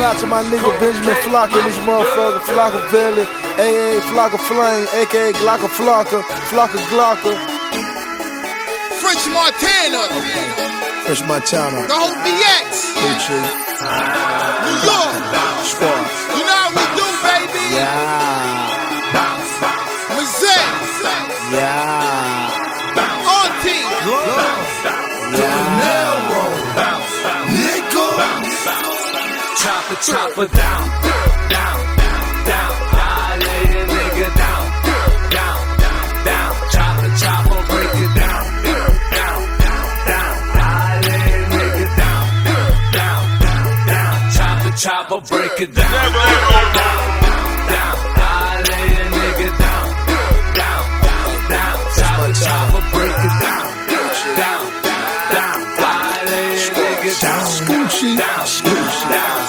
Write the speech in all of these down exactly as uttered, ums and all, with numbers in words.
Shout out to my nigga Benjamin Flocka and this motherfucker, Flocka Valley, A A Flocka Flame, aka Glocka Flocka, Flocka Glocka. French Montana. French Montana. The whole B X. Gucci. New York. Sparks. You know how we do, baby. Yeah. Mazette. Yeah. Auntie. Yeah. Chopper, chopper, down, down, down. I lay a nigga down, down, down. Chopper, chopper, break it down, down, down. I lay a nigga down, down, down. Chopper, chopper, break it down, down, down. I lay a nigga down, down, down. Chopper, chopper, break it down, down, down. I lay a nigga down, Scoochie. down, down.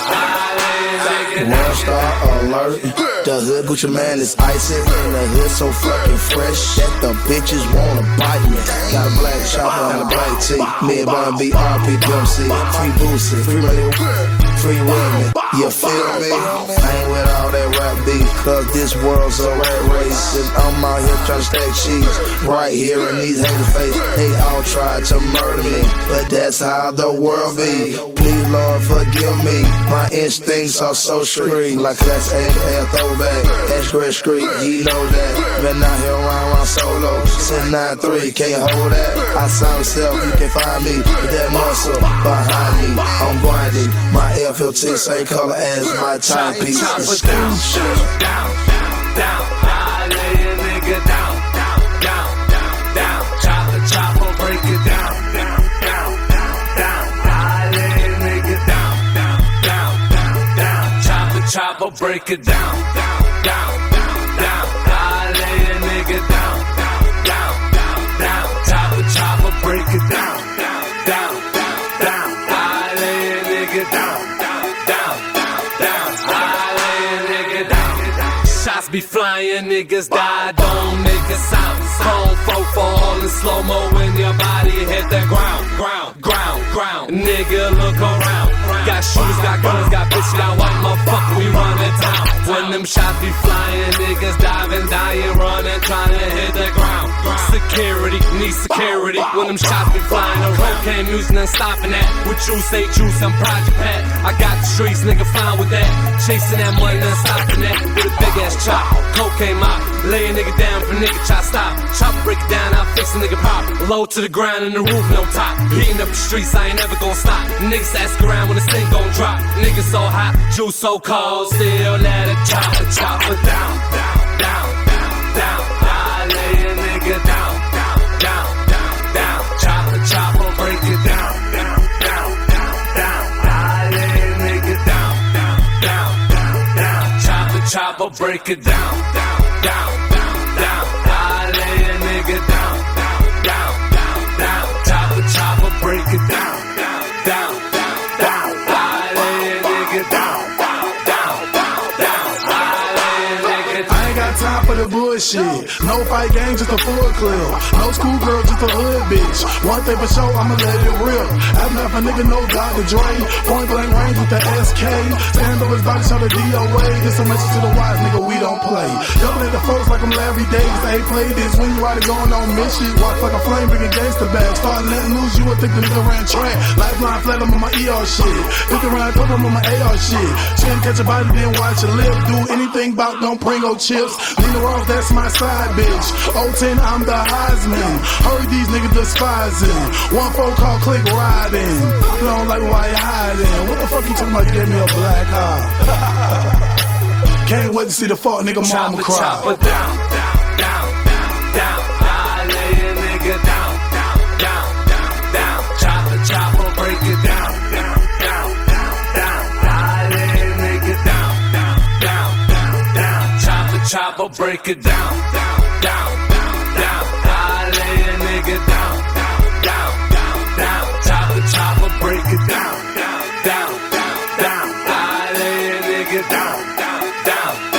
World star alert. The hood Gucci man is icy. In the hood so fucking fresh that the bitches wanna bite me. Got a black chopper and a black tee. Mid bun B R P D M C. Free Boosie, free money, free women. You feel me? I ain't with all that rap beef, cause this world's a rat race. And I'm out here trying to stack cheese. Right here in these haters' face. They all tried to murder me, but that's how the world be. Please Lord forgive me. My instincts are so street. Like that's A A throwback. That's Great Street, he know that. Been out here around, around solo. Since nine three, can't hold that. I sound myself, you can find me with that muscle behind me. I'm grinding. My F L T same color as my timepiece. Chopper down, down, down. I lay a nigga down, down, down, down. Chopper, chopper, break it down, down, down, down. I lay a nigga down, down, down, down. Chopper, chopper, break it down, down, down, down. I lay a nigga down, down, down. Chopper, chopper, break it down, down, down. I lay a nigga down, down, down. I lay a nigga down. Shots be flying, niggas die, don't make a sound. Cone four for all in slow-mo when your body hit the ground, ground, ground, ground. Nigga, look around. Got shooters, got guns, got bitches, got white motherfucker, we run the town. When them shots be flying, niggas diving, dying, running, trying to hit the ground. Security, need security. When them shots be flying, the cocaine music, none stopping that. What you say, juice, I'm Project Pat. I got the streets, nigga, fine with that. Chasing that money, none stopping that. With a big ass chop, cocaine mop. Lay a nigga down for nigga, try stop. Chop, break it down, I'll fix a nigga pop. Low to the ground and the roof, no top. Heating up the streets, I ain't never gonna stop. Niggas ask around when this thing gon' drop. Niggas so hot, juice so cold, still let it chop, chop it down, down, down, down. I lay a nigga down, down, down, down. Chop it, chop it, break it down, down, down, down. I lay a nigga down, down, down, down. Chop it, chop it, break it down, down, down, down. I lay a nigga down, down, down. Chop it, chop it, break it down, down, down. I lay a nigga down, down, down. I lay a nigga down. I ain't got time for the bullshit. No fight game, just a full clip. No school girl, just a hood bitch. One thing for sure, I'ma let it rip. After if a nigga no Doctor Dre. Point blank range with the S K. Stand up his body, show the D O A. This a message to the wise nigga, we don't play. Double at the folks like I'm Larry Davis. They ain't play this when you out going on mission. Walk like a flame, bringing gangster back. Start letting loose, you would think the nigga ran track. Lifeline flat, I'm on my E R shit. Look around, put them on my A R shit. Chin catch a body, then watch your lip. Do anything about don't Pringle chips. Nina Ross, that's my side bitch. oh ten, I'm the Heisman. Heard these niggas despising. One phone call, click riding. You don't like why you hiding. What the fuck you talking about? You gave me a black eye. Can't wait to see the fuck nigga mama cry. Chop it down, down, down, down. I lay a nigga down, down, down, down. Chop it, chop it, break it down, down, down, down. I lay a nigga down, down, down, down. Chop it, chop it, break it down, down, down, down. I lay a nigga down, down, down. Chop it, chop it, break it down, down, down. I lay a nigga down, down, down.